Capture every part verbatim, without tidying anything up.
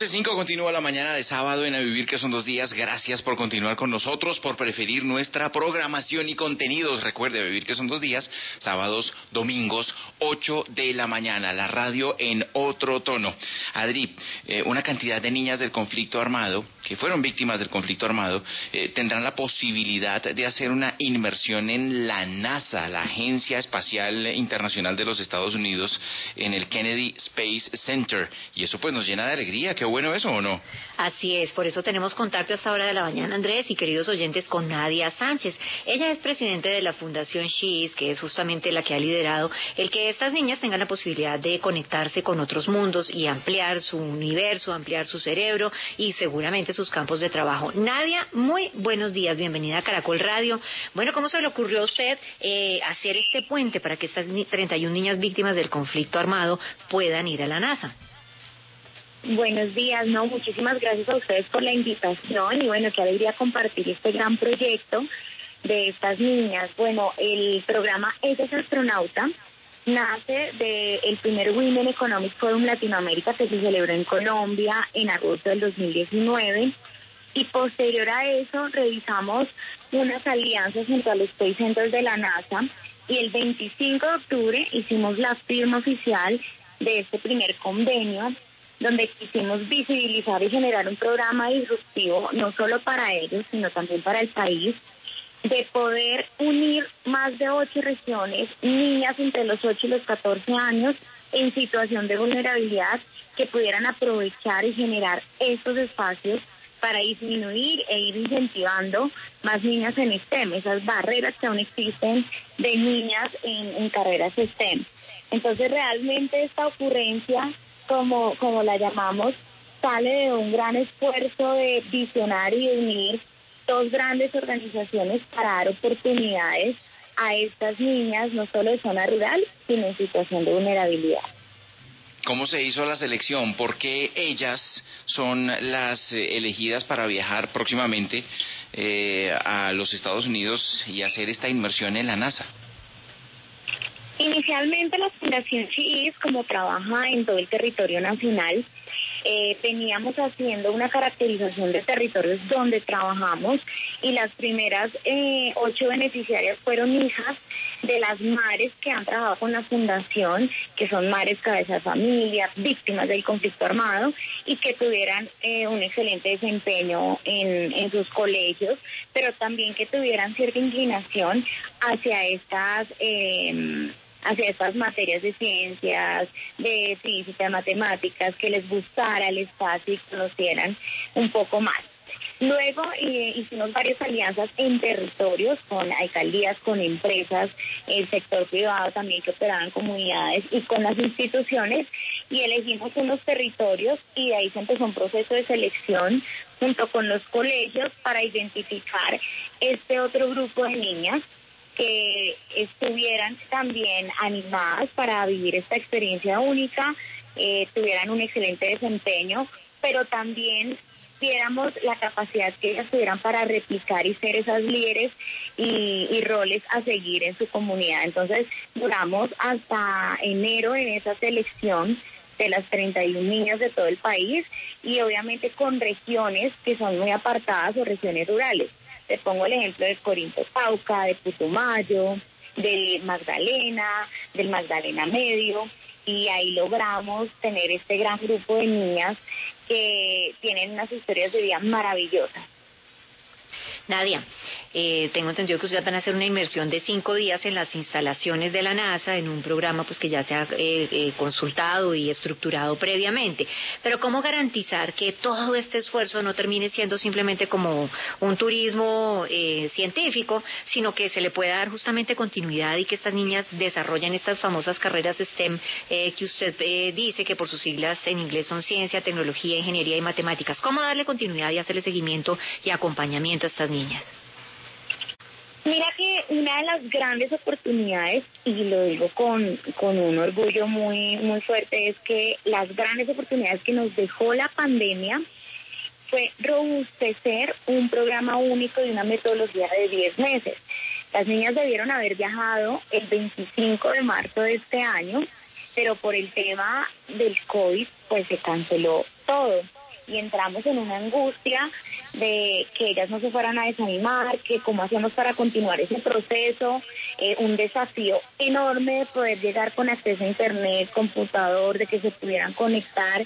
cinco continúa la mañana de sábado en A Vivir, que son dos días. Gracias por continuar con nosotros, por preferir nuestra programación y contenidos. Recuerde, A Vivir, que son dos días, sábados, domingos, ocho de la mañana. La radio en otro tono. Adri, eh, una cantidad de niñas del conflicto armado, que fueron víctimas del conflicto armado, eh, tendrán la posibilidad de hacer una inmersión en la NASA, la Agencia Espacial Internacional de los Estados Unidos, en el Kennedy Space Center. Y eso pues nos llena de alegría. ¿Qué bueno eso o no? Así es, por eso tenemos contacto a esta hora de la mañana, Andrés, y queridos oyentes, con Nadia Sánchez. Ella es presidente de la Fundación She's, que es justamente la que ha liderado el que estas niñas tengan la posibilidad de conectarse con otros mundos y ampliar su universo, ampliar su cerebro y seguramente sus campos de trabajo. Nadia, muy buenos días, bienvenida a Caracol Radio. Bueno, ¿cómo se le ocurrió a usted eh, hacer este puente para que estas treinta y una niñas víctimas del conflicto armado puedan ir a la NASA? Buenos días, no, muchísimas gracias a ustedes por la invitación y bueno, qué alegría compartir este gran proyecto de estas niñas. Bueno, el programa Ella es Astronauta nace del primer Women Economic Forum Latinoamérica que se celebró en Colombia en agosto del dos mil diecinueve y posterior a eso revisamos unas alianzas junto al Space Center de la NASA y el veinticinco de octubre hicimos la firma oficial de este primer convenio donde quisimos visibilizar y generar un programa disruptivo, no solo para ellos, sino también para el país, de poder unir más de ocho regiones, niñas entre los ocho y los catorce años, en situación de vulnerabilidad, que pudieran aprovechar y generar estos espacios para disminuir e ir incentivando más niñas en STEM, esas barreras que aún existen de niñas en, en carreras STEM. Entonces, realmente esta ocurrencia, como como la llamamos, sale de un gran esfuerzo de visionar y de unir dos grandes organizaciones para dar oportunidades a estas niñas, no solo de zona rural, sino en situación de vulnerabilidad. ¿Cómo se hizo la selección? ¿Por qué ellas son las eh, elegidas para viajar próximamente eh, a los Estados Unidos y hacer esta inmersión en la NASA? Inicialmente la Fundación She's, como trabaja en todo el territorio nacional, eh, veníamos haciendo una caracterización de territorios donde trabajamos y las primeras eh, ocho beneficiarias fueron hijas de las madres que han trabajado con la Fundación, que son madres cabeza de familia, víctimas del conflicto armado y que tuvieran eh, un excelente desempeño en, en sus colegios, pero también que tuvieran cierta inclinación hacia estas... Eh, hacia estas materias de ciencias, de física, de matemáticas, que les gustara el espacio y conocieran un poco más. Luego eh, hicimos varias alianzas en territorios con alcaldías, con empresas, el sector privado también que operaban comunidades y con las instituciones y elegimos unos territorios y de ahí se empezó un proceso de selección junto con los colegios para identificar este otro grupo de niñas que estuvieran también animadas para vivir esta experiencia única, eh, tuvieran un excelente desempeño, pero también viéramos la capacidad que ellas tuvieran para replicar y ser esas líderes y, y roles a seguir en su comunidad. Entonces duramos hasta enero en esa selección de las treinta y una niñas de todo el país y obviamente con regiones que son muy apartadas o regiones rurales. Te pongo el ejemplo de Corinto Cauca, de Putumayo, de Magdalena, del Magdalena Medio, y ahí logramos tener este gran grupo de niñas que tienen unas historias de vida maravillosas. Nadia, eh, tengo entendido que ustedes van a hacer una inmersión de cinco días en las instalaciones de la NASA, en un programa pues que ya se ha eh, eh, consultado y estructurado previamente. Pero ¿cómo garantizar que todo este esfuerzo no termine siendo simplemente como un turismo eh, científico, sino que se le pueda dar justamente continuidad y que estas niñas desarrollen estas famosas carreras STEM eh, que usted eh, dice que por sus siglas en inglés son ciencia, tecnología, ingeniería y matemáticas? ¿Cómo darle continuidad y hacerle seguimiento y acompañamiento a estas niñas? Mira que una de las grandes oportunidades, y lo digo con, con un orgullo muy, muy fuerte, es que las grandes oportunidades que nos dejó la pandemia fue robustecer un programa único y una metodología de diez meses. Las niñas debieron haber viajado el veinticinco de marzo de este año, pero por el tema del COVID, pues se canceló todo. y entramos en una angustia de que ellas no se fueran a desanimar, que cómo hacíamos para continuar ese proceso, eh, un desafío enorme de poder llegar con acceso a internet, computador, de que se pudieran conectar,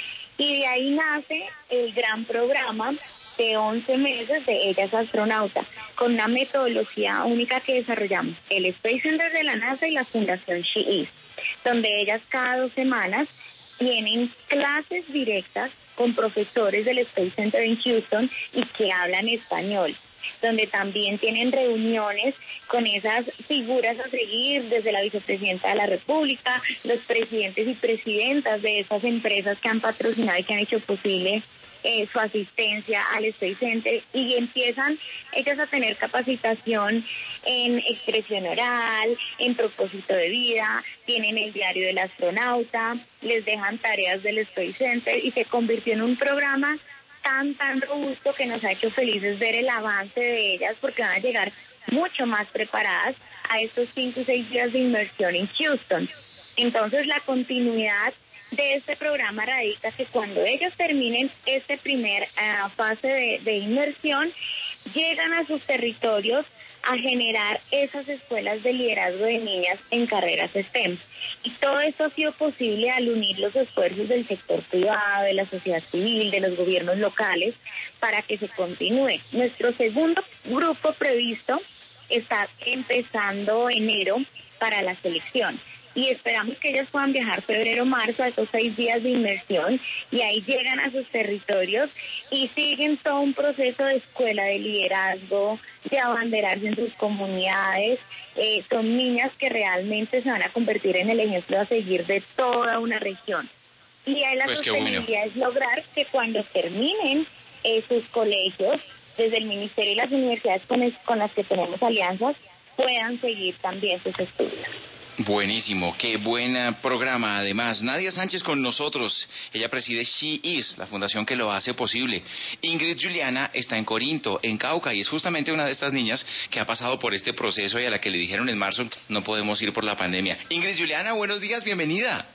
y de ahí nace el gran programa de once meses de Ellas Astronauta, con una metodología única que desarrollamos, el Space Center de la NASA y la Fundación She Is, donde ellas cada dos semanas tienen clases directas con profesores del Space Center en Houston y que hablan español, donde también tienen reuniones con esas figuras a seguir, desde la vicepresidenta de la República, los presidentes y presidentas de esas empresas que han patrocinado y que han hecho posible eh, su asistencia al Space Center, y empiezan ellas a tener capacitación en expresión oral, en propósito de vida, tienen el diario del astronauta, les dejan tareas del Space Center y se convirtió en un programa tan, tan robusto que nos ha hecho felices ver el avance de ellas, porque van a llegar mucho más preparadas a estos cinco o seis días de inmersión en Houston. Entonces, la continuidad de este programa radica que cuando ellos terminen esta primera uh, fase de, de inmersión, llegan a sus territorios a generar esas escuelas de liderazgo de niñas en carreras STEM. Y todo esto ha sido posible al unir los esfuerzos del sector privado, de la sociedad civil, de los gobiernos locales, para que se continúe. Nuestro segundo grupo previsto está empezando enero para la selección. Y esperamos que ellas puedan viajar febrero-marzo a esos seis días de inmersión, y ahí llegan a sus territorios y siguen todo un proceso de escuela de liderazgo, de abanderarse en sus comunidades. Eh, son niñas que realmente se van a convertir en el ejemplo a seguir de toda una región. Y ahí la pues sostenibilidad bueno. es lograr que cuando terminen eh, sus colegios, desde el Ministerio y las universidades con, es, con las que tenemos alianzas, puedan seguir también sus estudios. Buenísimo, qué buen programa. Además, Nadia Sánchez con nosotros. Ella preside She Is, la fundación que lo hace posible. Ingrid Juliana está en Corinto, en Cauca, y es justamente una de estas niñas que ha pasado por este proceso y a la que le dijeron en marzo no podemos ir por la pandemia. Ingrid Juliana, buenos días, bienvenida.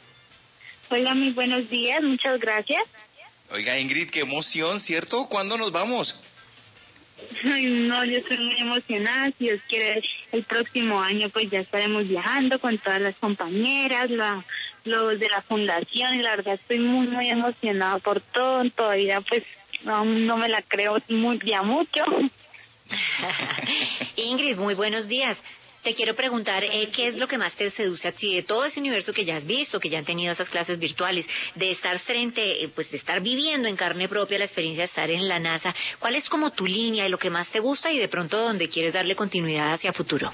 Hola, muy buenos días, muchas gracias. Oiga, Ingrid, qué emoción, ¿cierto? ¿Cuándo nos vamos? Ay, no, yo estoy muy emocionada. Si Dios quiere, el próximo año pues ya estaremos viajando con todas las compañeras, la, los de la fundación, y la verdad estoy muy, muy emocionada por todo. Todavía pues no, no me la creo muy ya mucho. Ingrid, muy buenos días. Te quiero preguntar, eh, ¿qué es lo que más te seduce a ti de todo ese universo que ya has visto, que ya han tenido esas clases virtuales, de estar frente, eh, pues de estar viviendo en carne propia la experiencia de estar en la NASA? ¿Cuál es como tu línea y lo que más te gusta y de pronto donde quieres darle continuidad hacia futuro?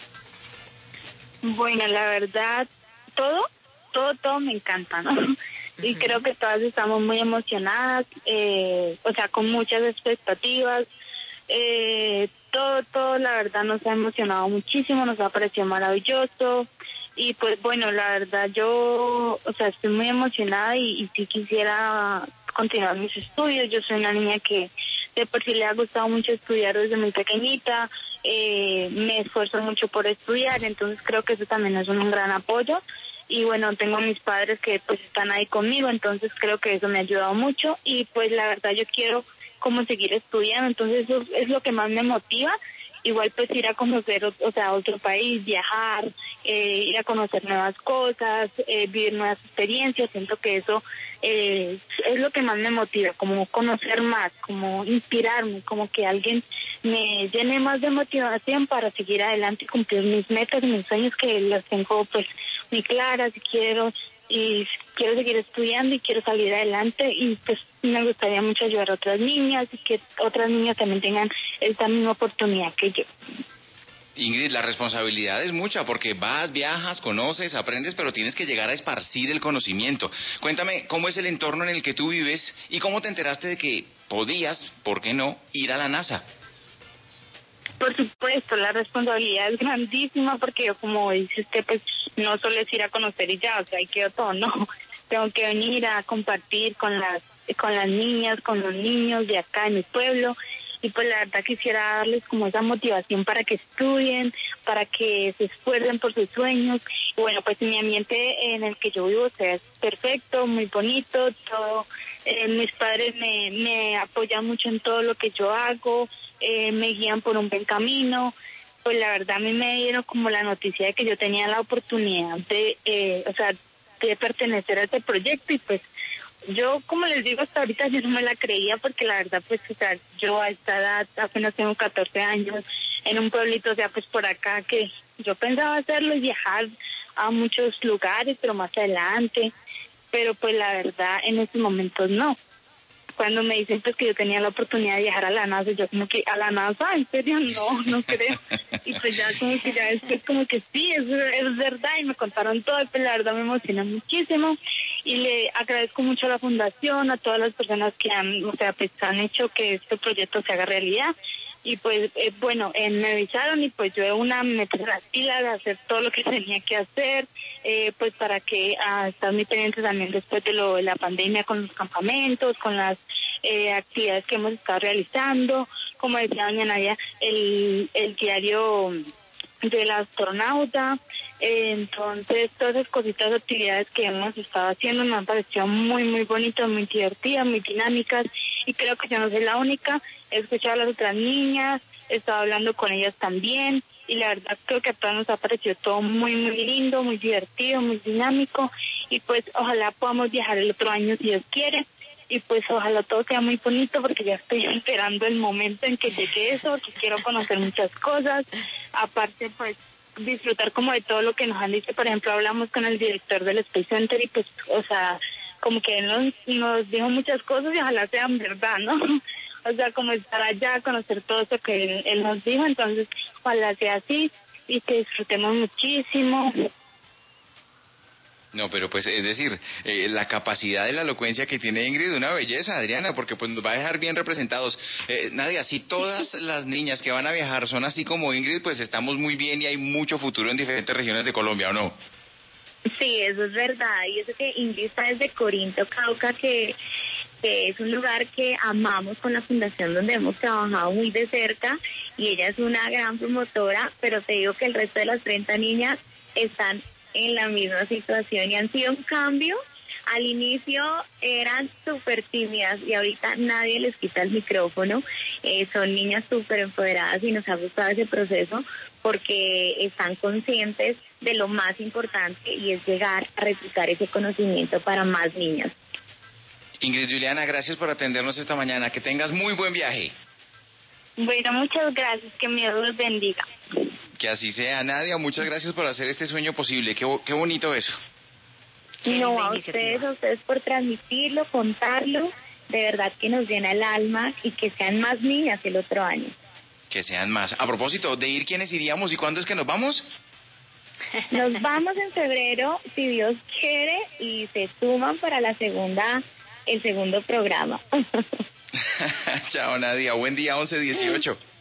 Bueno, la verdad, todo, todo, todo me encanta, ¿no? Y uh-huh. creo que todas estamos muy emocionadas, eh, o sea, con muchas expectativas. Eh, todo, todo la verdad nos ha emocionado muchísimo, nos ha parecido maravilloso, y pues bueno, la verdad yo, o sea, estoy muy emocionada y, y sí quisiera continuar mis estudios. Yo soy una niña que de por sí le ha gustado mucho estudiar desde muy pequeñita, eh, me esfuerzo mucho por estudiar, entonces creo que eso también es un, un gran apoyo. Y bueno, tengo a mis padres que pues están ahí conmigo, entonces creo que eso me ha ayudado mucho, y pues la verdad yo quiero como seguir estudiando, entonces eso es lo que más me motiva. Igual pues ir a conocer, o sea, otro país, viajar, eh, ir a conocer nuevas cosas, eh, vivir nuevas experiencias. Siento que eso eh, es lo que más me motiva, como conocer más, como inspirarme, como que alguien me llene más de motivación para seguir adelante y cumplir mis metas y mis sueños, que las tengo pues muy claras, y quiero y quiero seguir estudiando y quiero salir adelante, y pues me gustaría mucho ayudar a otras niñas y que otras niñas también tengan esta misma oportunidad que yo. Ingrid, la responsabilidad es mucha porque vas, viajas, conoces, aprendes, pero tienes que llegar a esparcir el conocimiento. Cuéntame, ¿cómo es el entorno en el que tú vives y cómo te enteraste de que podías, por qué no, ir a la NASA? Por supuesto, la responsabilidad es grandísima porque yo, como dice usted, pues no solo es ir a conocer y ya, o sea, ahí quedó todo, no. Tengo que venir a compartir con las con las niñas, con los niños de acá en mi pueblo, y pues la verdad quisiera darles como esa motivación para que estudien, para que se esfuercen por sus sueños. Y bueno, pues mi ambiente en el que yo vivo, o sea, es perfecto, muy bonito, todo, eh, mis padres me, me apoyan mucho en todo lo que yo hago, eh, me guían por un buen camino. Pues la verdad a mí me dieron como la noticia de que yo tenía la oportunidad de, eh, o sea, de pertenecer a este proyecto, y pues yo, como les digo, hasta ahorita yo no me la creía, porque la verdad, pues, o sea, yo a esta edad apenas tengo catorce años, en un pueblito, o sea, pues por acá, que yo pensaba hacerlo y viajar a muchos lugares, pero más adelante, pero pues la verdad en estos momentos no. Cuando me dicen pues que yo tenía la oportunidad de viajar a la NASA, yo como que, ¿a la NASA? ¿En serio? No, no creo. Y pues ya como que ya después como que sí, es, es verdad, y me contaron todo, y pues la verdad me emociona muchísimo, y le agradezco mucho a la fundación, a todas las personas que han, o sea, pues han hecho que este proyecto se haga realidad. Y pues, eh, bueno, eh, me avisaron, y pues yo de una me puse las pilas de hacer todo lo que tenía que hacer, eh, pues para que ah, estar muy pendiente también después de lo de la pandemia, con los campamentos, con las eh, actividades que hemos estado realizando. Como decía doña Nadia, el, el diario del astronauta, eh, entonces todas esas cositas, actividades que hemos estado haciendo me han parecido muy muy bonitas, muy divertidas, muy dinámicas, y creo que yo no soy la única. He escuchado a las otras niñas, he estado hablando con ellas también, y la verdad creo que a todas nos ha parecido todo muy muy lindo, muy divertido, muy dinámico, y pues ojalá podamos viajar el otro año si Dios quiere. Y pues ojalá todo sea muy bonito, porque ya estoy esperando el momento en que llegue eso, que quiero conocer muchas cosas. Aparte, pues disfrutar como de todo lo que nos han dicho. Por ejemplo, hablamos con el director del Space Center, y pues, o sea, como que él nos, nos dijo muchas cosas, y ojalá sean verdad, ¿no? O sea, como estar allá, conocer todo eso que él, él nos dijo. Entonces, ojalá sea así, y que disfrutemos muchísimo. No, pero pues es decir, eh, la capacidad de la elocuencia que tiene Ingrid, una belleza, Adriana, porque pues nos va a dejar bien representados. Eh, Nadia, si todas las niñas que van a viajar son así como Ingrid, pues estamos muy bien y hay mucho futuro en diferentes regiones de Colombia, ¿o no? Sí, eso es verdad, y eso que Ingrid está desde Corinto, Cauca, que, que es un lugar que amamos con la fundación, donde hemos trabajado muy de cerca, y ella es una gran promotora, pero te digo que el resto de las treinta niñas están en la misma situación, y han sido un cambio. Al inicio eran súper tímidas, y ahorita nadie les quita el micrófono. Eh, son niñas súper empoderadas, y nos ha gustado ese proceso, porque están conscientes de lo más importante, y es llegar a replicar ese conocimiento para más niñas. Ingrid Juliana, gracias por atendernos esta mañana. Que tengas muy buen viaje. Bueno, muchas gracias, que mi Dios los bendiga. Que así sea. Nadia, muchas gracias por hacer este sueño posible. Qué, qué bonito eso. No, a ustedes, a ustedes por transmitirlo, contarlo. De verdad que nos llena el alma, y que sean más niñas el otro año. Que sean más. A propósito, de ir, ¿quiénes iríamos y cuándo es que nos vamos? Nos vamos en febrero, si Dios quiere, y se suman para la segunda, el segundo programa. Chao, Nadia. Buen día, once dieciocho.